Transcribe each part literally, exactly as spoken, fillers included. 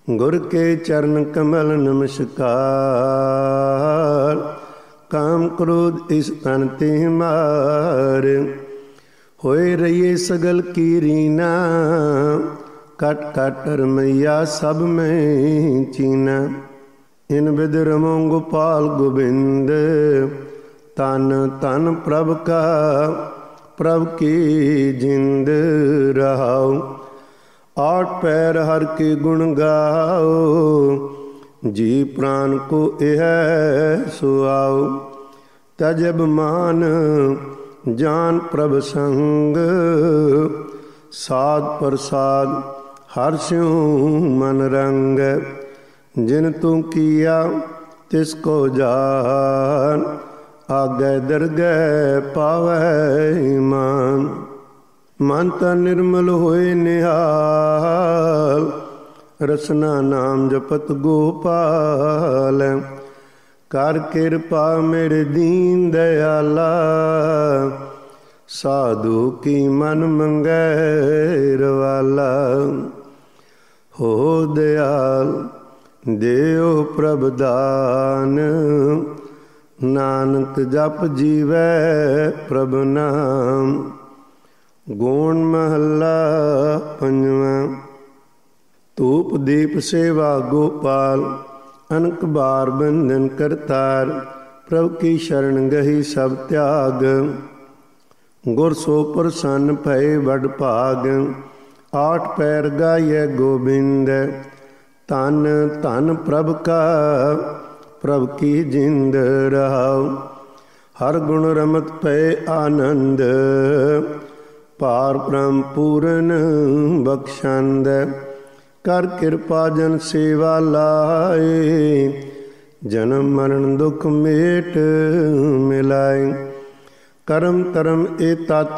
गुर के चरण कमल नमस्कार। काम क्रोध इस तन ते मार, होए रहिए सगल की रीना। कट कट रमैया सब में चीना। इन बिद रमो गोपाल गोबिंद, तन तन प्रभ का प्रभ की जिंद रहाओ। आठ पैर हर के गुण गाओ, जी प्राण को यह सुआओ। तज अभिमान जान प्रभ संग, साध प्रसाद हर स्यों मन रंग। जिन तू किया तिसको जान, आगे दरगह पावै मान। मन तन निर्मल होए निहाल, रसना नाम जपत गोपाल। कर कृपा मेरे दीन दयाला, साधु की मन मंगै रवाला। हो दयाल देओ प्रभ दान, नानक जप जीवै प्रभ नाम। गौण महला पंजवां। धूप दीप सेवा गोपाल, अनक बार बंधन करतार। प्रभ की शरण गही सब त्याग, गुर सो प्रसन्न भय बड़ भाग। आठ पैर गाये गोबिंद, तन तन प्रभ का प्रभ की जिंद रहाओ। हर गुण रमत पे आनंद, पार ब्रह्म पूरन बख्शंद। कर कृपा जन सेवा लाए, जन्म मरण दुख मेट मिलाए। करम तरम ए तत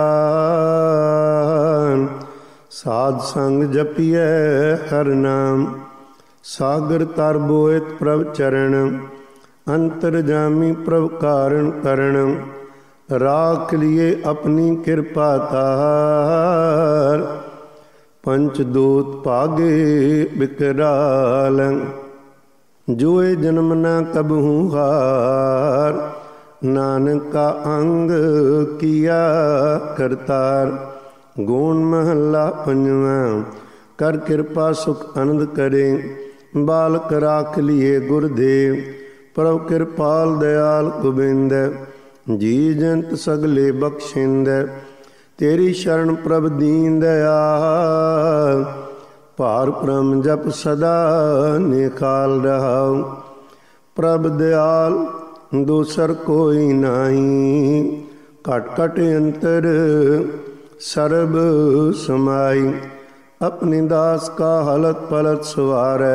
ज्ञान, साध संग जपिए हर नाम। सागर तर बोएत प्रभ चरण, अंतरजामी प्रभ कारण करण। राख लिए अपनी कृपा तार, पंचदूत भागे बिकराल। जोए जन्म न कबहू हार, नानक का अंग किया करतार। गौण महला पंजवां। कर कृपा सुख आनंद करे, बालक राख लिए गुरदेव। प्रभ कृपाल दयाल गोबिंद, जी जंत सगले बख्शिंद। तेरी शरण प्रभ दीन दयाल, पार ब्रह्म जप सदा निकाल रहाओ। प्रभ दयाल दूसर कोई नाही, कट कट अंतर सर्ब समाई। अपनी दास का हलत पलत सवारै,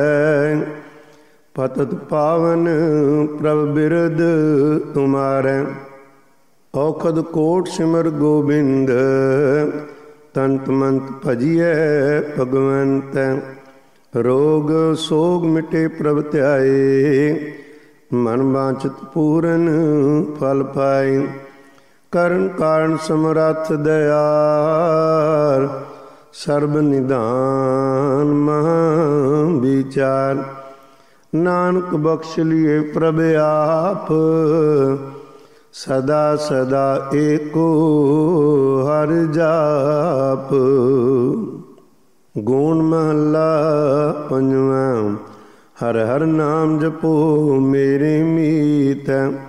पतत पावन प्रभ बिरद तुम्हारे। औखद कोट सिमर गोबिंद, तंत मंत भजिए भगवंत। रोग सोग मिटे प्रभ त्याए, मन वांछित पूरन फल पाए। करण कारण समरथ दयाल, सर्ब निदान महा विचार। नानक बख्श लिए प्रभ आप, सदा सदा एको हर जाप। गौण महला पंजवां। हर हर नाम जपो मेरे मीत,